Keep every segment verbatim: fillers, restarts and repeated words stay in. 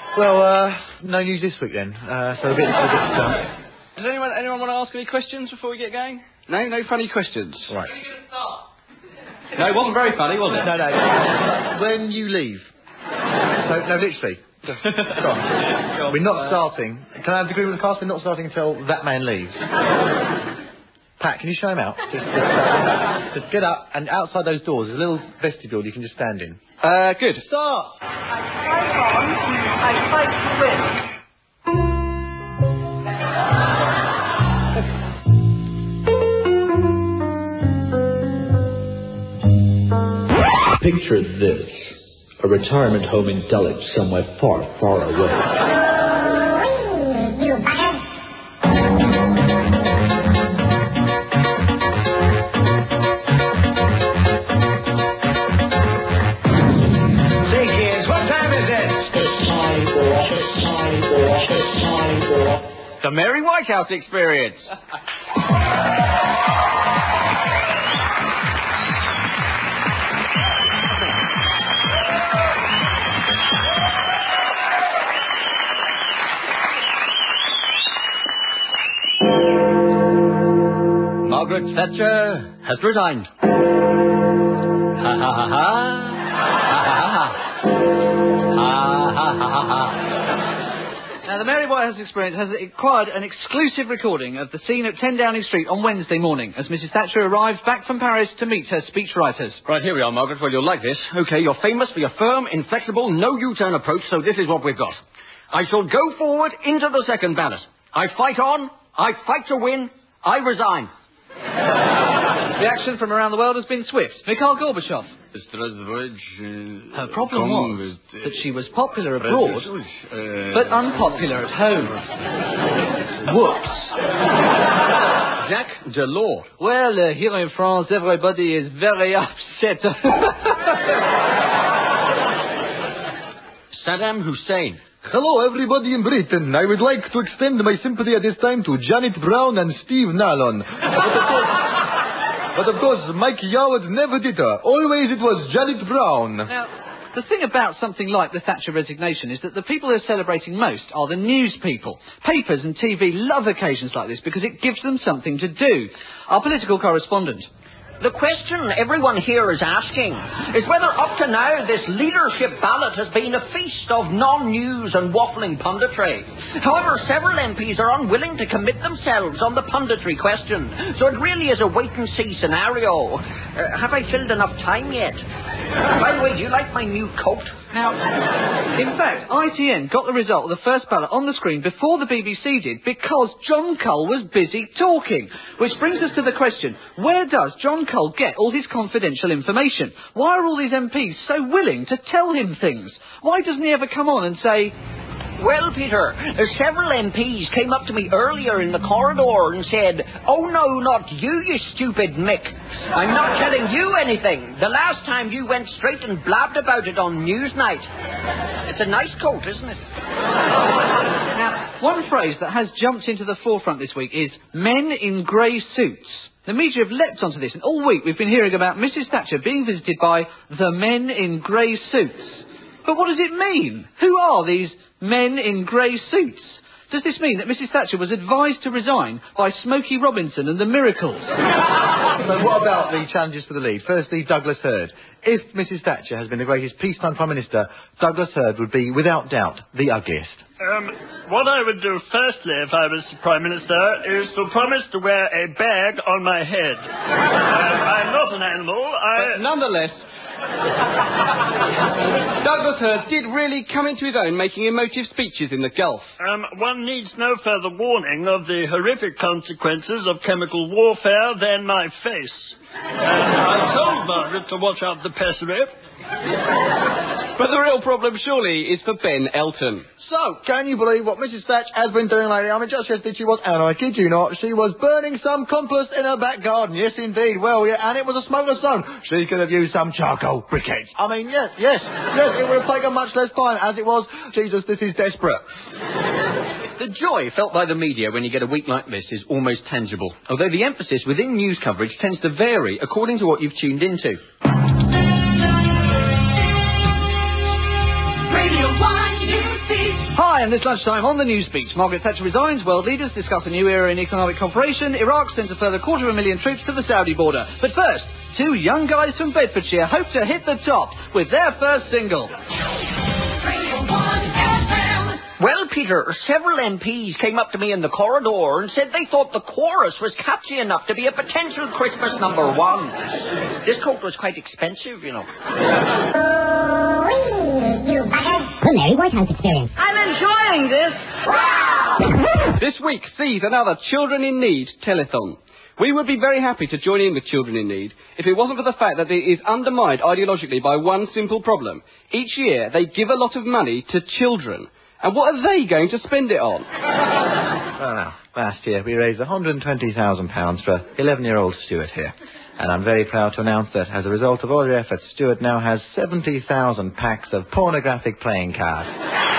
Well, uh, no news this week then. Uh, so a bit... A bit um... Does anyone, anyone want to ask any questions before we get going? No? No funny questions? Right. No, it wasn't very funny, was it? No, no. When you leave. So, no, literally. Just, go on. Go on. We're not starting. Can I have the agreement with the cast? We're not starting until that man leaves. Pat, can you show him out? Just, just, uh, just get up, and outside those doors, there's a little vestibule you can just stand in. Uh, good. Start! I fight on, I fight to win. Picture this. A retirement home in Dulwich, somewhere far, far away. The Mary Whitehouse Experience. Margaret Thatcher has resigned. Ha ha ha ha. Ha ha ha ha. Ha ha ha ha ha. Now, the Mary Whitehouse Experience has acquired an exclusive recording of the scene at ten Downing Street on Wednesday morning as Missus Thatcher arrived back from Paris to meet her speechwriters. Right, here we are, Margaret. Well, you'll like this. OK, you're famous for your firm, inflexible, no U-turn approach, so this is what we've got. I shall go forward into the second ballot. I fight on, I fight to win, I resign. Reaction from around the world has been swift. Mikhail Gorbachev. Her problem was that she was popular abroad, but unpopular at home. Whoops. Jacques Delors. Well, uh, here in France, everybody is very upset. Saddam Hussein. Hello, everybody in Britain. I would like to extend my sympathy at this time to Janet Brown and Steve Nallon. But of course, but of course Mike Howard never did her. Always it was Janet Brown. Now, the thing about something like the Thatcher resignation is that the people who are celebrating most are the news people. Papers and T V love occasions like this because it gives them something to do. Our political correspondent. The question everyone here is asking is whether up to now this leadership ballot has been a feast of non-news and waffling punditry. However, several M Ps are unwilling to commit themselves on the punditry question, so it really is a wait-and-see scenario. Uh, have I filled enough time yet? By the way, do you like my new coat? Now, in fact, I T N got the result of the first ballot on the screen before the B B C did because John Cole was busy talking. Which brings us to the question, where does John Cole get all his confidential information? Why are all these M Ps so willing to tell him things? Why doesn't he ever come on and say... Well, Peter, uh, several M Ps came up to me earlier in the corridor and said, "Oh no, not you, you stupid Mick. I'm not telling you anything. The last time you went straight and blabbed about it on Newsnight." It's a nice coat, isn't it? Now, one phrase that has jumped into the forefront this week is men in grey suits. The media have leapt onto this, and all week we've been hearing about Missus Thatcher being visited by the men in grey suits. But what does it mean? Who are these men in grey suits? Does this mean that Missus Thatcher was advised to resign by Smokey Robinson and the Miracles? So what about the challenges for the lead? Firstly, Douglas Hurd. If Missus Thatcher has been the greatest peacetime Prime Minister, Douglas Hurd would be, without doubt, the ugliest. Um, what I would do firstly if I was Prime Minister is to promise to wear a bag on my head. uh, I'm not an animal, I... But nonetheless... Douglas Hurd did really come into his own making emotive speeches in the Gulf. Um, one needs no further warning of the horrific consequences of chemical warfare than my face. Uh, I told Margaret to watch out the pessary. But the real problem, surely, is for Ben Elton. So, can you believe what Missus Thatcher has been doing lately? I mean, just yesterday she was, and I kid you not, she was burning some compost in her back garden. Yes, indeed. Well, yeah, and it was a smokeless zone. She could have used some charcoal briquettes. I mean, yes, yes, yes, it would have taken much less time. As it was, Jesus, this is desperate. The joy felt by the media when you get a week like this is almost tangible, although the emphasis within news coverage tends to vary according to what you've tuned into. Radio one, you see. Hi, and this lunchtime on the Newsbeat, Margaret Thatcher resigns, world leaders discuss a new era in economic cooperation, Iraq sends a further quarter of a million troops to the Saudi border. But first, two young guys from Bedfordshire hope to hit the top with their first single. Well, Peter, several M Ps came up to me in the corridor and said they thought the chorus was catchy enough to be a potential Christmas number one. This coat was quite expensive, you know. The Mary Whitehouse Experience. I'm enjoying this. This week sees another Children in Need telethon. We would be very happy to join in with Children in Need if it wasn't for the fact that it is undermined ideologically by one simple problem. Each year they give a lot of money to children. And what are they going to spend it on? Well, now, last year we raised one hundred twenty thousand pounds for eleven-year-old Stuart here. And I'm very proud to announce that as a result of all your efforts, Stuart now has seventy thousand packs of pornographic playing cards.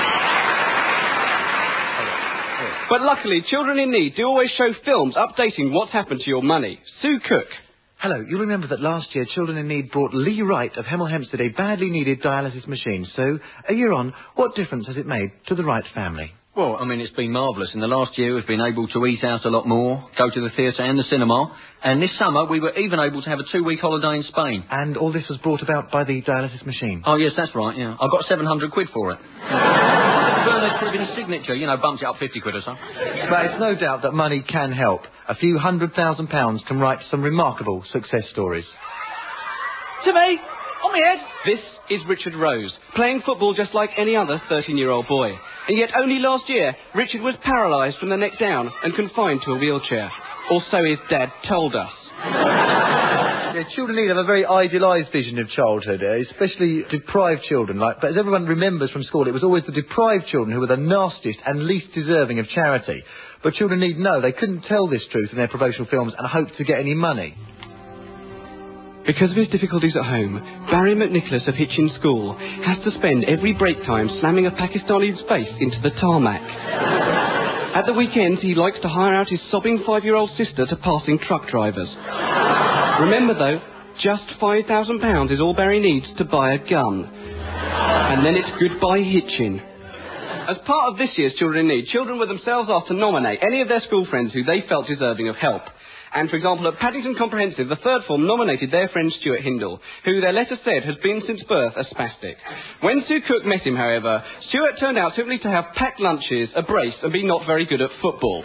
But luckily, Children in Need do always show films updating what's happened to your money. Sue Cook. Hello, you'll remember that last year Children in Need brought Lee Wright of Hemel Hempstead a badly needed dialysis machine. So, a year on, what difference has it made to the Wright family? Well, I mean, it's been marvellous. In the last year, we've been able to eat out a lot more, go to the theatre and the cinema, and this summer we were even able to have a two-week holiday in Spain. And all this was brought about by the dialysis machine? Oh, yes, that's right, yeah. I got seven hundred quid for it. Bernard Cribbin's signature, you know, bumped it up fifty quid or so. But it's no doubt that money can help. A few hundred thousand pounds can write some remarkable success stories. To me, on my head. This is Richard Rose, playing football just like any other thirteen-year-old boy. And yet only last year, Richard was paralysed from the neck down and confined to a wheelchair. Or so his dad told us. Yeah, children need have a very idealised vision of childhood, uh, especially deprived children. Like, but as everyone remembers from school, it was always the deprived children who were the nastiest and least deserving of charity. But children need know they couldn't tell this truth in their promotional films and hope to get any money. Because of his difficulties at home, Barry McNicholas of Hitchin School has to spend every break time slamming a Pakistani's face into the tarmac. At the weekends, he likes to hire out his sobbing five-year-old sister to passing truck drivers. Remember, though, just five thousand pounds is all Barry needs to buy a gun. And then it's goodbye Hitchin. As part of this year's Children in Need, children were themselves asked to nominate any of their school friends who they felt deserving of help. And, for example, at Paddington Comprehensive, the third form nominated their friend Stuart Hindle, who their letter said has been since birth a spastic. When Sue Cook met him, however, Stuart turned out simply to have packed lunches, a brace, and be not very good at football.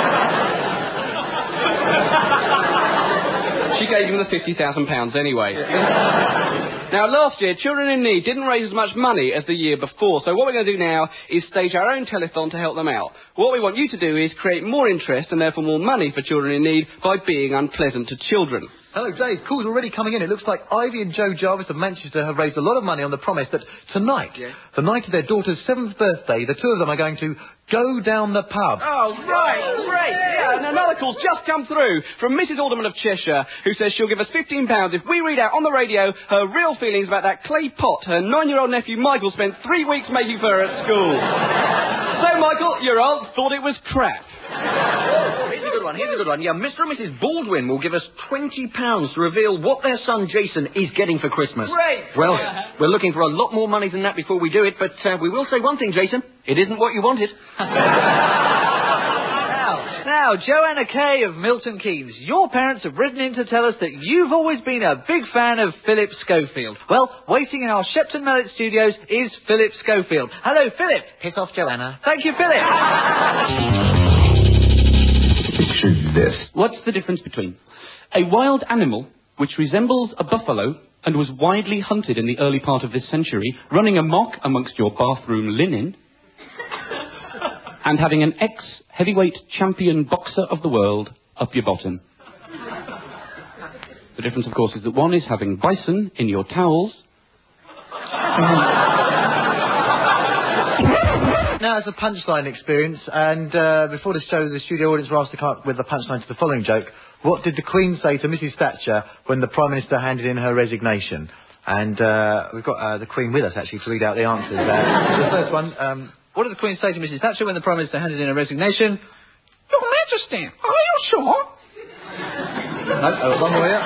She gave him the fifty thousand pounds anyway. Now, last year, Children in Need didn't raise as much money as the year before, so what we're going to do now is stage our own telethon to help them out. What we want you to do is create more interest and therefore more money for Children in Need by being unpleasant to children. Hello, Dave. Calls already coming in. It looks like Ivy and Joe Jarvis of Manchester have raised a lot of money on the promise that tonight, yeah. the night of their daughter's seventh birthday, the two of them are going to go down the pub. Oh, right, great. Yeah, and another call's just come through from Missus Alderman of Cheshire, who says she'll give us fifteen pounds if we read out on the radio her real feelings about that clay pot her nine-year-old nephew Michael spent three weeks making for her at school. So, Michael, your aunt thought it was crap. Here's a good one, here's a good one. Yeah, Mister and Missus Baldwin will give us twenty pounds to reveal what their son Jason is getting for Christmas. Great! Well, we're looking for a lot more money than that before we do it, but uh, we will say one thing, Jason. It isn't what you wanted. Now, now, Joanna Kay of Milton Keynes, your parents have written in to tell us that you've always been a big fan of Philip Schofield. Well, waiting in our Shepton Mallet studios is Philip Schofield. Hello, Philip. Piss off, Joanna. Thank you, Philip. This. What's the difference between a wild animal which resembles a buffalo and was widely hunted in the early part of this century, running amok amongst your bathroom linen, and having an ex-heavyweight champion boxer of the world up your bottom? The difference, of course, is that one is having bison in your towels. Now, it's a punchline experience, and uh, before the show, the studio audience were asked to come up with the punchline to the following joke. What did the Queen say to Missus Thatcher when the Prime Minister handed in her resignation? And uh, we've got uh, the Queen with us, actually, to read out the answers. Uh, the first one... Um, what did the Queen say to Missus Thatcher when the Prime Minister handed in her resignation? Your Majesty, are you sure? no, uh, one more here.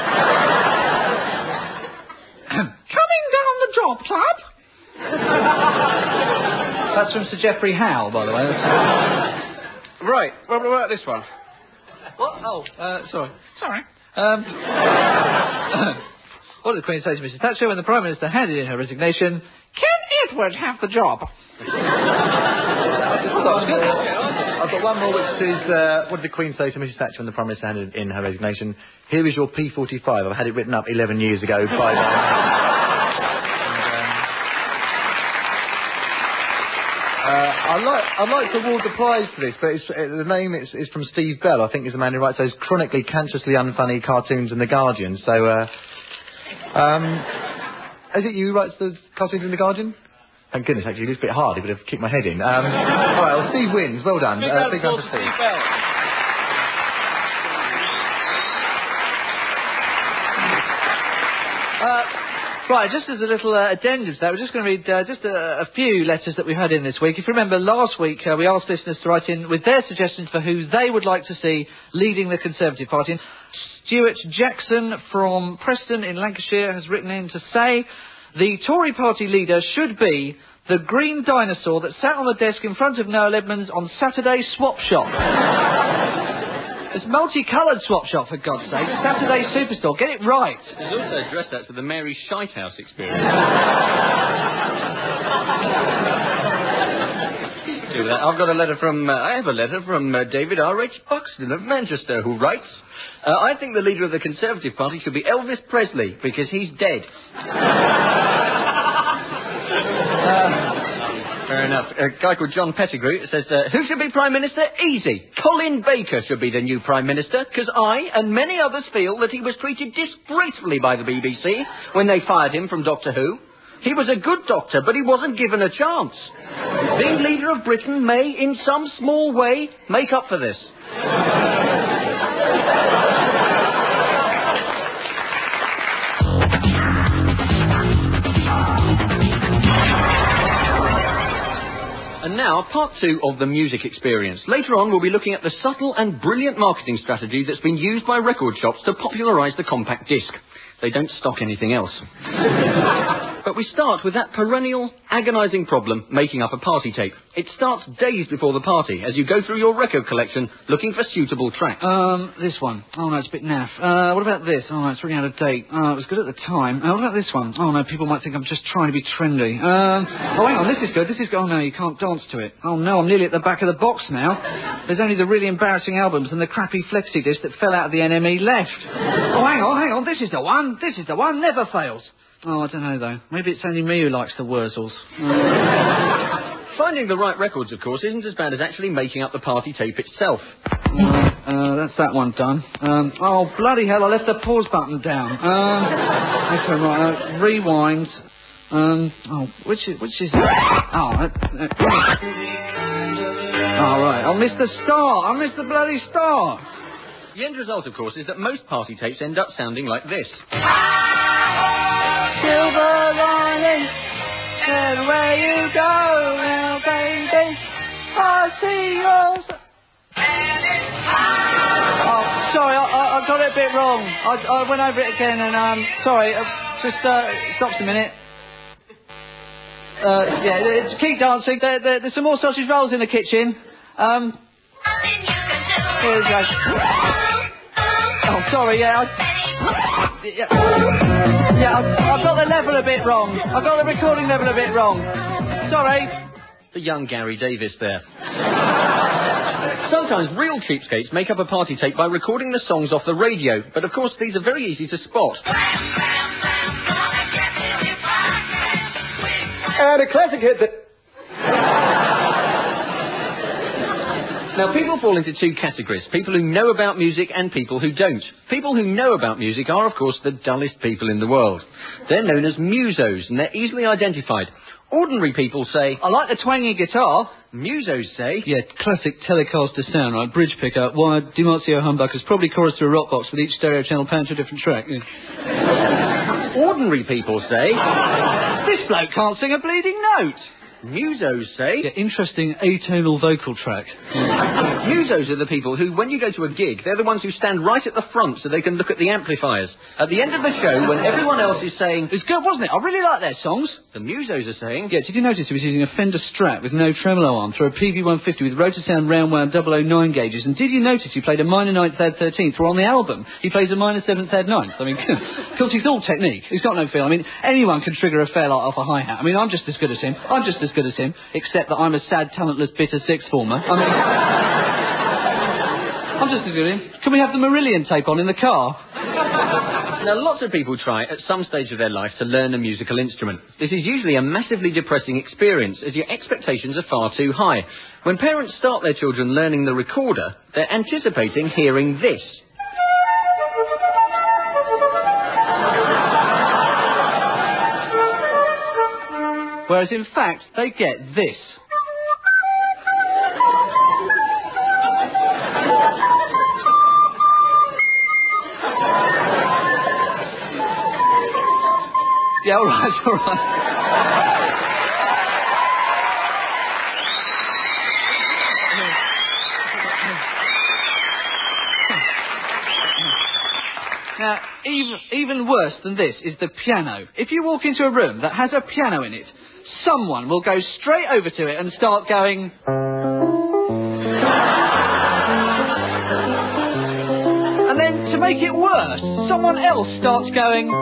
Coming down the job, Club? That's from Sir Geoffrey Howe, by the way. Right, what about this one? What? Oh, uh, sorry. Sorry. Um, what did the Queen say to Missus Thatcher when the Prime Minister handed in her resignation? Can Edward have the job? I've got one more, which is, uh, what did the Queen say to Missus Thatcher when the Prime Minister handed in her resignation? Here is your P forty-five. I've had it written up eleven years ago by... Uh, I'd like, I'd like to award the prize for this, but it's, uh, the name is, is from Steve Bell, I think is the man who writes those chronically cancerously unfunny cartoons in The Guardian. So, uh, um, is it you who writes the cartoons in The Guardian? Thank goodness, actually, it is a bit hard. He would have kicked my head in. Um, all right, well, Steve wins. Well done. Big Uh, round big of round for applause Steve. for Bell. Uh, right, just as a little uh, addendum to that, we're just going to read uh, just a, a few letters that we've had in this week. If you remember, last week uh, we asked listeners to write in with their suggestions for who they would like to see leading the Conservative Party. Stuart Jackson from Preston in Lancashire has written in to say the Tory party leader should be the green dinosaur that sat on the desk in front of Noel Edmonds on Saturday Swap Shop. It's multicoloured Swap Shop, for God's sake. Saturday Superstore. Get it right. There's also addressed that to the Mary Shitehouse experience. Do that. I've got a letter from, uh, I have a letter from uh, David R H Buxton of Manchester, who writes, uh, I think the leader of the Conservative Party should be Elvis Presley, because he's dead. Fair enough. A guy called John Pettigrew says, uh, who should be Prime Minister? Easy. Colin Baker should be the new Prime Minister, because I and many others feel that he was treated disgracefully by the B B C when they fired him from Doctor Who. He was a good doctor, but he wasn't given a chance. Being leader of Britain may, in some small way, make up for this. And now, part two of the music experience. Later on, we'll be looking at the subtle and brilliant marketing strategy that's been used by record shops to popularise the compact disc. They don't stock anything else. But we start with that perennial, agonising problem, making up a party tape. It starts days before the party, as you go through your record collection looking for suitable tracks. Um, this one. Oh, no, it's a bit naff. Uh, what about this? Oh, no, it's really out of date. Oh, it was good at the time. Uh, what about this one? Oh, no, people might think I'm just trying to be trendy. Um, oh, hang on, this is good. This is good. Oh, no, you can't dance to it. Oh, no, I'm nearly at the back of the box now. There's only the really embarrassing albums and the crappy flexi disc that fell out of the N M E left. Oh, hang on, hang on. This is the one. This is the one. Never fails. Oh, I don't know, though. Maybe it's only me who likes the Wurzels. Finding the right records, of course, isn't as bad as actually making up the party tape itself. Uh, that's that one done. Um, oh, bloody hell, I left the pause button down. Um, okay, right, uh, rewind. Um, oh, which is, which is... Oh, uh, uh, oh, right, I missed the start. I missed the bloody start. The end result, of course, is that most party tapes end up sounding like this. Silver lining, everywhere you go now, baby, I see yours. Oh, sorry, I, I, I got it a bit wrong. I, I went over it again and, um, sorry, uh, just, uh, stops a minute. Uh, yeah, uh, keep dancing. There, there, there's some more sausage rolls in the kitchen. Um, here we go. Oh, sorry, yeah, I... Yeah, yeah I've, I've got the level a bit wrong. I've got the recording level a bit wrong. Sorry. The young Gary Davis there. Sometimes real cheapskates make up a party tape by recording the songs off the radio, but of course these are very easy to spot. And a classic hit that... Now, people fall into two categories. People who know about music and people who don't. People who know about music are, of course, the dullest people in the world. They're known as musos, and they're easily identified. Ordinary people say, I like the twangy guitar. Musos say, yeah, classic Telecaster sound, right? Bridge pickup, wired Dimarzio humbuckers, probably chorus to a rock box with each stereo channel pan to a different track. Yeah. Ordinary people say, this bloke can't sing a bleeding note. Musos say... Yeah, interesting atonal vocal track. Musos are the people who, when you go to a gig, they're the ones who stand right at the front so they can look at the amplifiers. At the end of the show, when everyone else is saying, it's good, wasn't it? I really like their songs. The musos are saying. Yeah, did you notice he was using a Fender Strat with no tremolo arm through a P V one fifty with Rotosound round wound double oh nine gauges? And did you notice he played a minor ninth, add thirteenth? Or on the album, he plays a minor seventh, add ninth. I mean, because he's all technique. He's got no feel. I mean, anyone can trigger a fairlight off a hi-hat. I mean, I'm just as good as him. I'm just as good as him, except that I'm a sad, talentless, bitter sixth former. I mean, I'm just as good as him. Can we have the Marillion tape on in the car? Now, lots of people try at some stage of their life to learn a musical instrument. This is usually a massively depressing experience, as your expectations are far too high. When parents start their children learning the recorder, they're anticipating hearing this. Whereas, in fact, they get this. Yeah, all right, all right. Now, even, even worse than this is the piano. If you walk into a room that has a piano in it, someone will go straight over to it and start going... And then, to make it worse, someone else starts going...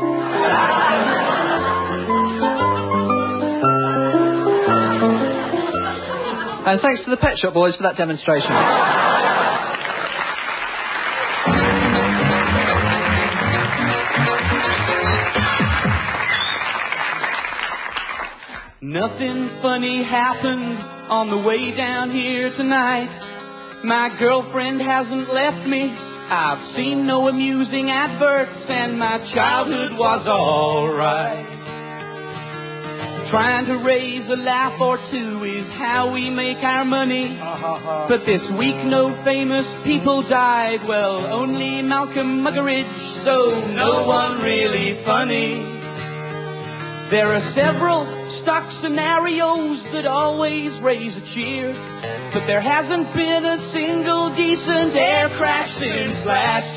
And thanks to the Pet Shop Boys for that demonstration. Nothing funny happened on the way down here tonight. My girlfriend hasn't left me. I've seen no amusing adverts, and my childhood was alright. Trying to raise a laugh or two is how we make our money. But this week no famous people died. Well, only Malcolm Muggeridge, so no one really funny. There are several stock scenarios that always raise a cheer, but there hasn't been a single decent air crash since last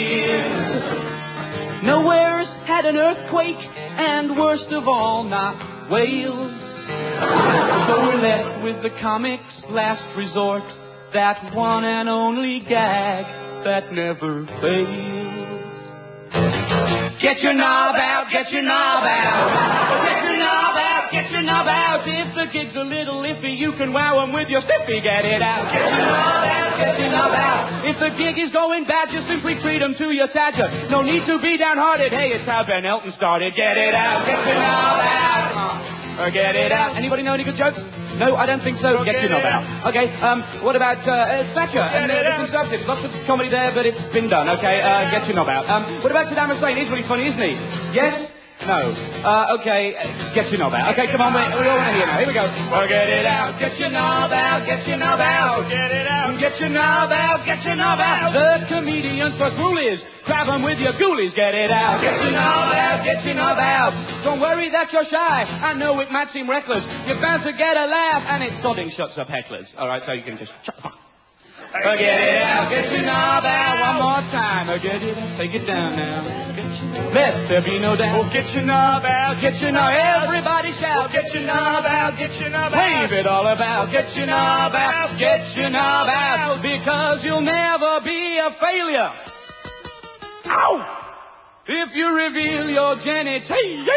year. Nowhere's had an earthquake, and worst of all, not Wales. So we're left with the comic's last resort, that one and only gag that never fails. Get your knob out, get your knob out, get your knob out, get your knob out. If the gig's a little iffy, you can wow 'em with your stiffy. Get it out, get your knob out, get your knob out. If the gig is going bad, just simply treat 'em to your Thatcher. No need to be downhearted. Hey, it's how Ben Elton started. Get it out, get your knob out. Or get it out. Anybody know any good jokes? No, I don't think so. Get your knob out. Okay, um, what about, uh, uh Thatcher and uh, the Conservatives? Lots of comedy there, but it's been done. Okay, uh, get your knob out. Um, what about Saddam Hussein? He's really funny, isn't he? Yes? No. Uh, okay, uh, get your knob out. Okay, come on, we, we all want to hear now. Here we go. Oh, get it out. Get your knob out. Get your knob out. Get it out. Get your knob out. Get your knob out. The comedian's first rule is grab 'em with your ghoulies. Get it out. Get your knob out. Get your knob out. Don't worry that you're shy. I know it might seem reckless. You're bound to get a laugh, and it's sodding shuts up hecklers. All right, so you can just shut the fuck. Oh, get it out. Get your knob out. One more time. Oh, get it out. Take it down now. Let there be no doubt. Oh, get your knob out, get your knob out. Everybody shout, get your knob out, get your knob out. Wave it all about, get your knob out, get your knob out. Because you'll never be a failure. Ow! If you reveal your genitalia.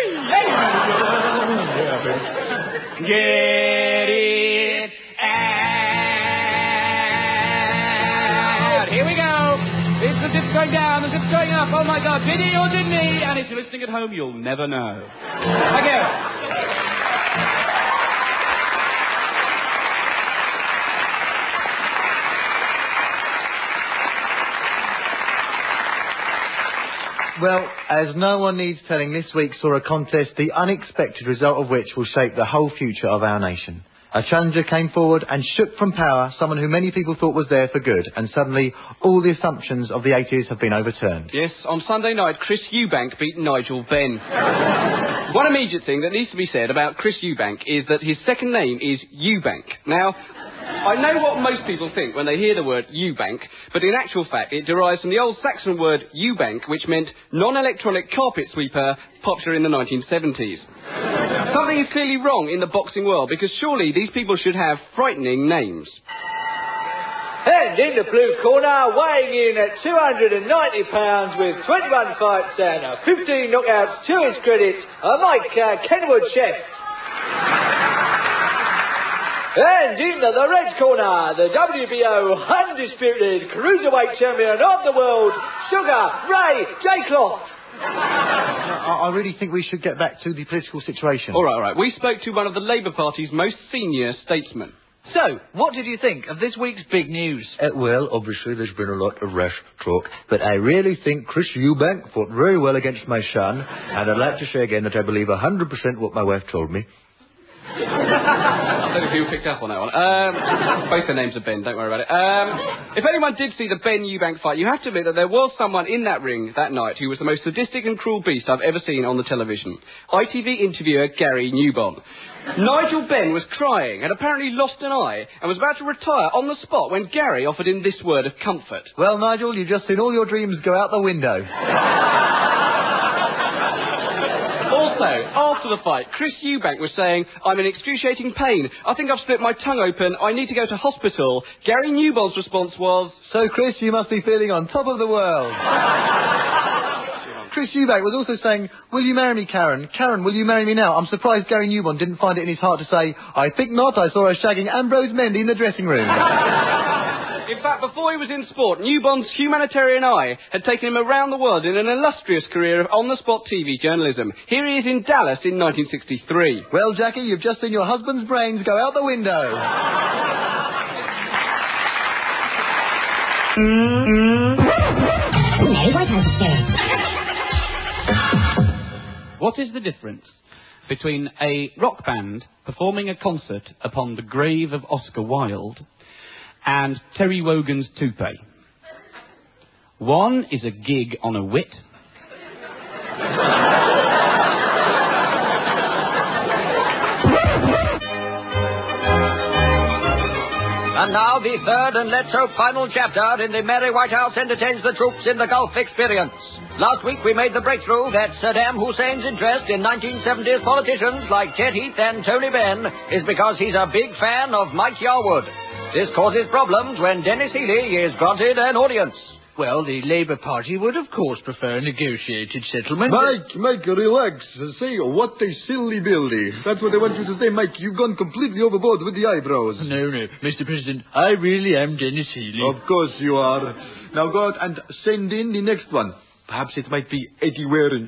Get it out. Here we go. It's the zip's going down, the zip's going up. Oh my God, did he or didn't he? And if you're listening at home, you'll never know. Okay. Well, as no one needs telling, this week saw a contest, the unexpected result of which will shape the whole future of our nation. A challenger came forward and shook from power someone who many people thought was there for good, and suddenly all the assumptions of the eighties have been overturned. Yes, on Sunday night, Chris Eubank beat Nigel Benn. One immediate thing that needs to be said about Chris Eubank is that his second name is Eubank. Now, I know what most people think when they hear the word Eubank, but in actual fact it derives from the old Saxon word Eubank, which meant non-electronic carpet sweeper, popular in the nineteen seventies. Something is clearly wrong in the boxing world, because surely these people should have frightening names. And in the blue corner, weighing in at two hundred ninety pounds with twenty-one fights and uh, fifteen knockouts to his credit, uh, Mike uh, Kenwood Chef. And in the, the red corner, the W B O undisputed cruiserweight champion of the world, Sugar Ray J. Cloth. I, I really think we should get back to the political situation. All right, all right. We spoke to one of the Labour Party's most senior statesmen. So, what did you think of this week's big news? Uh, well, obviously there's been a lot of rash talk, but I really think Chris Eubank fought very well against my son, and I'd like to say again that I believe one hundred percent what my wife told me. I don't know if you picked up on that one. Um, both their names are Ben, don't worry about it. Um, if anyone did see the Ben Eubank fight, you have to admit that there was someone in that ring that night who was the most sadistic and cruel beast I've ever seen on the television. I T V interviewer Gary Newbon. Nigel Benn was crying, had apparently lost an eye, and was about to retire on the spot when Gary offered him this word of comfort. Well, Nigel, you've just seen all your dreams go out the window. Also, after the fight, Chris Eubank was saying, I'm in excruciating pain. I think I've split my tongue open. I need to go to hospital. Gary Newbon's response was, So, Chris, you must be feeling on top of the world. Chris Eubank was also saying, will you marry me, Karen? Karen, will you marry me now? I'm surprised Gary Newbon didn't find it in his heart to say, I think not. I saw her shagging Ambrose Mendy in the dressing room. In fact, before he was in sport, Newbon's humanitarian eye had taken him around the world in an illustrious career of on-the-spot T V journalism. Here he is in Dallas in nineteen sixty-three. Well, Jackie, you've just seen your husband's brains go out the window. What is the difference between a rock band performing a concert upon the grave of Oscar Wilde and Terry Wogan's toupee? One is a gig on a wit. And now the third and let's hope final chapter in the Merry White House entertains the troops in the Gulf experience. Last week we made the breakthrough that Saddam Hussein's interest in nineteen seventies politicians like Chet Heath and Tony Benn is because he's a big fan of Mike Yarwood. This causes problems when Dennis Healey is granted an audience. Well, the Labour Party would, of course, prefer a negotiated settlement. Mike, Mike, relax. Say, what a silly billy. That's what I want you to say, Mike. You've gone completely overboard with the eyebrows. No, no, Mister President, I really am Dennis Healey. Of course you are. Now go out and send in the next one. Perhaps it might be Eddie Warren.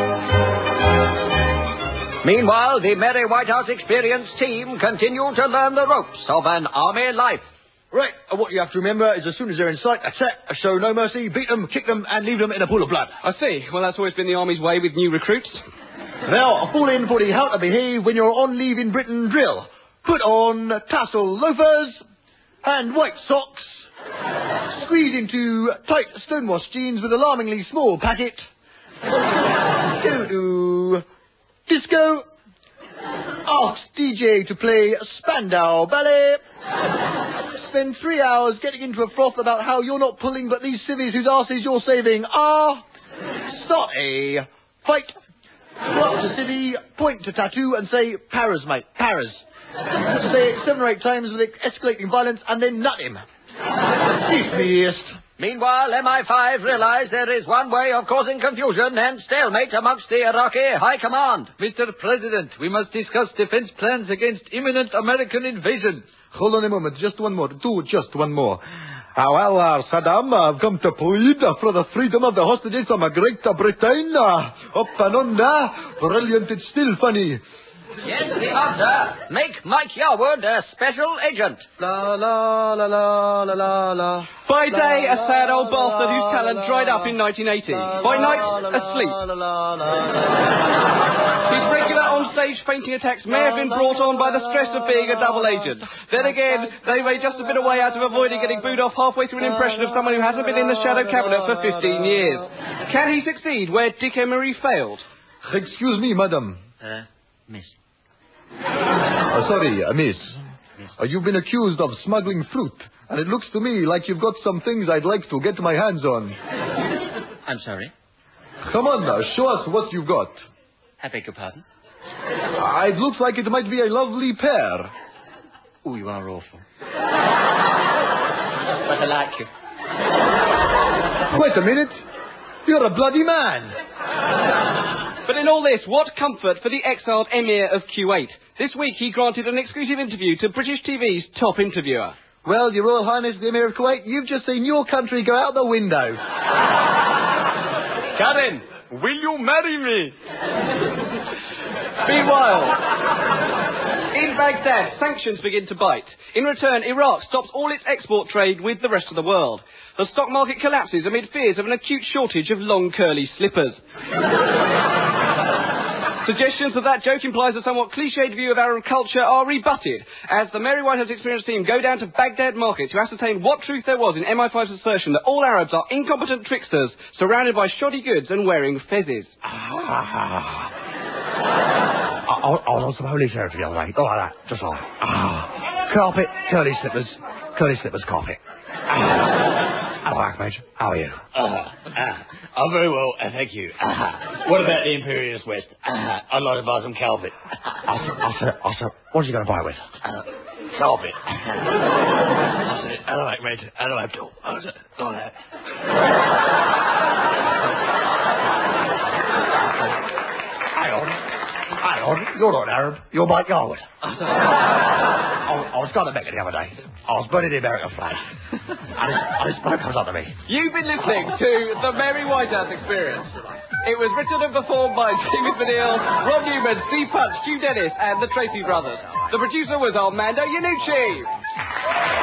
Meanwhile, the Merry White House Experience team continue to learn the ropes of an army life. Right, and what you have to remember is as soon as they're in sight, attack, show no mercy, beat them, kick them, and leave them in a pool of blood. I see. Well, that's always been the Army's way with new recruits. Now, fall in for the how to behave when you're on leave in Britain drill. Put on tassel loafers and white socks. Squeeze into tight stonewashed jeans with alarmingly small packet. Go to disco. Ask D J to play Spandau Ballet. Spend three hours getting into a froth about how you're not pulling but these civvies whose asses you're saving are. Start a fight. Go up to civvy, point to tattoo and say, Paras, mate, Paras. Say it seven or eight times with escalating violence and then nut him. Dismissed. Meanwhile, M I five realise there is one way of causing confusion and stalemate amongst the Iraqi High Command. Mister President, we must discuss defense plans against imminent American invasion. Hold on a moment, just one more. Do just one more. Uh, well, uh, Saddam, I've come to plead uh, for the freedom of the hostages from Great Britain. Uh, up and under. Brilliant, it's still funny. Yes, the answer. Make Mike Yarwood a special agent. La la la la la la la. By day, a sad old bastard whose talent dried up in nineteen eighty. By night, asleep. His regular on-stage fainting attacks may have been brought on by the stress of being a double agent. Then again, they may just have been a way out of avoiding getting booed off halfway through an impression of someone who hasn't been in the shadow cabinet for fifteen years. Can he succeed where Dick Emery failed? Excuse me, madam. Uh, miss. Uh, sorry, uh, miss. miss. Uh, you've been accused of smuggling fruit, and it looks to me like you've got some things I'd like to get my hands on. I'm sorry. Come on now, show us what you've got. I beg your pardon? I it looks like it might be a lovely pair. Oh, you are awful. But I like you. Wait a minute. You're a bloody man. But in all this, what comfort for the exiled Emir of Kuwait. This week he granted an exclusive interview to British T V's top interviewer. Well, Your Royal Highness, the Emir of Kuwait, you've just seen your country go out the window. Karen, will you marry me? Meanwhile, in Baghdad, sanctions begin to bite. In return, Iraq stops all its export trade with the rest of the world. The stock market collapses amid fears of an acute shortage of long curly slippers. Suggestions that that joke implies a somewhat cliched view of Arab culture are rebutted, as the Mary Whitehouse Experience team go down to Baghdad Market to ascertain what truth there was in M I five's assertion that all Arabs are incompetent tricksters, surrounded by shoddy goods and wearing fezzes. Ah. I, I, I was on some holy territory the other day. Not like that, just like that. Ah. Carpet, curly slippers, curly slippers, carpet. Ah. Hello, Ahmed. How are you? Uh, uh, I'm very well, uh, thank you. Uh, what about the Imperialist West? Uh, I'd like to buy some carpet. I said, I said, I said, what are you going to buy with? Uh, carpet. I said, hello, Ahmed. Hello, Abdul. I said, not that. Hang on. Hang on. You're not Arab. You're Mike Garwood. I, I was going to Mecca the other day. I was burning the American flag. And this, and this bloke comes up to me. You've been listening to The Mary Whitehouse Experience. It was written and performed by David Baddiel, Rob Newman, Steve Punch, Stu Dennis and the Tracy Brothers. The producer was Armando Iannucci.